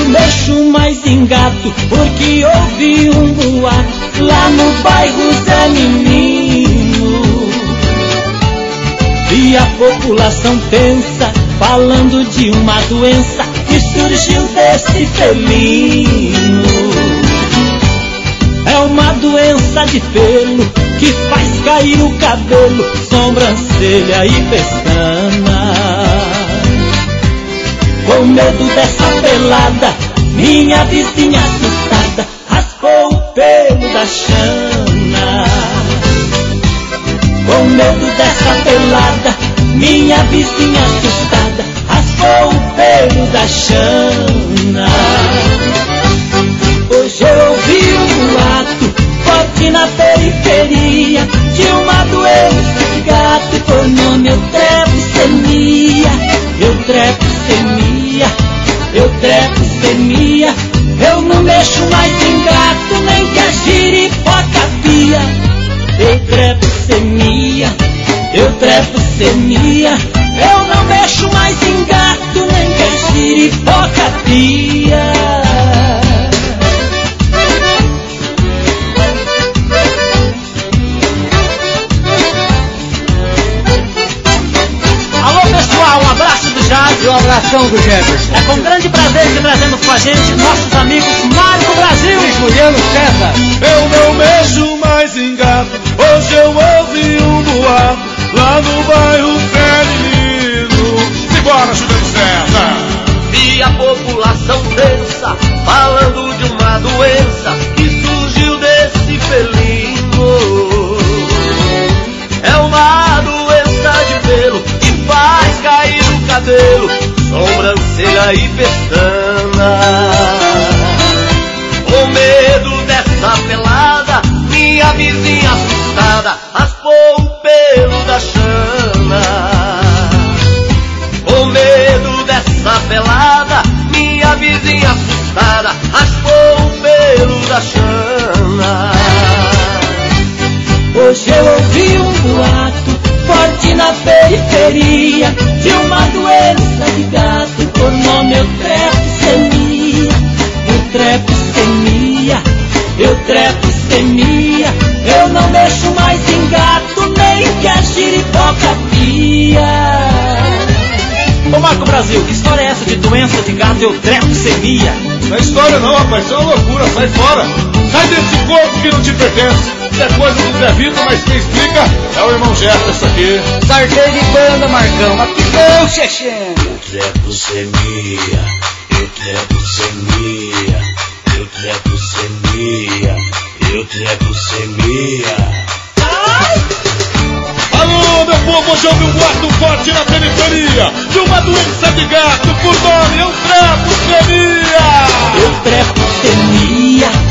mexo mais em gato, porque ouvi um boato lá no bairro Zé Menino. E a população pensa, falando de uma doença que surgiu desse felino. É uma doença de pelo que faz cair o cabelo, sobrancelha e pestana. Com medo dessa pelada, minha vizinha assustada raspou o pelo da Xana. Com medo dessa pelada, minha vizinha assustada raspou o pelo da Xana. Hoje eu ouvi um boato forte na periferia de uma doença de gato por nome eutrepsemia. Eutrepsemia, eutrepsemia. Eu não mexo mais em gato, nem que a giripoca pia. Eutrepsemia, eutrepsemia. Eu não mexo mais em gato, nem que a giripoca pia. Um abraço do Jazz e um abração do Jefferson. É com grande prazer que trazemos com a gente nossos amigos Marco Brasil e Juliano César. Eu não mexo mais em gato, hoje eu ouvi um boato lá no bairro Zé Menino. Simbora, Juliano César. E a população pensa, falando de uma doença que surgiu desse felino. É uma doença de pelo que faz cair o cabelo, sobrancelha e pestana. Com medo dessa pelada, minha vizinha assustada raspou o pelo da Xana. Com medo dessa pelada, minha vizinha assustada raspou o pelo da Xana. Hoje eu ouvi um boato forte na periferia de uma doença de gato por nome eutrepsemia. Eutrepsemia, eutrepsemia. Eu não mexo mais em gato, nem que a giripoca pia. Ô Marco Brasil, que história é essa de doença de gato e eutrepsemia? Não é história não, rapaz, isso é uma loucura, sai fora. Sai desse corpo que não te pertence. Isso é coisa do Zé Vitor, mas quem explica é o irmão Jefferson aqui. Sartei de banda, Marcão, aqui não, Xexé. Eutrepsemia, eutrepsemia, eutrepsemia, eutrepsemia. Alô, meu povo, hoje houve um boato forte na periferia de uma doença de gato por nome eutrepsemia. Eutrepsemia,